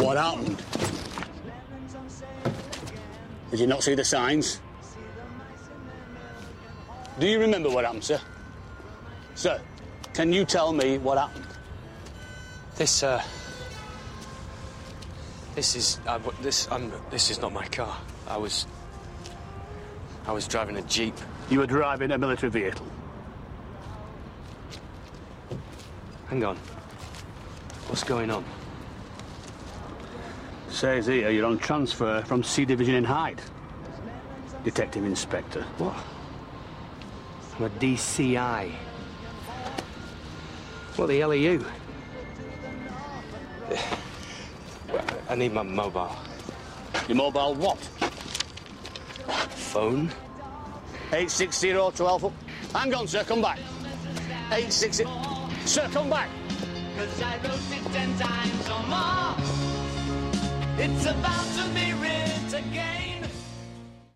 What happened? Did you not see the signs? Do you remember what happened, sir? Sir, can you tell me what happened? This is not my car. I was driving a Jeep. You were driving a military vehicle. Hang on. What's going on? Says here you're on transfer from C Division in Hyde. Detective Inspector. What? I'm a DCI. What the hell are you? I need my mobile. Your mobile what? Phone? 860-12... Hang on, sir, come back. 860... Sir, come back. 'Cause I wrote it 10 times or more. It's about to be writ again.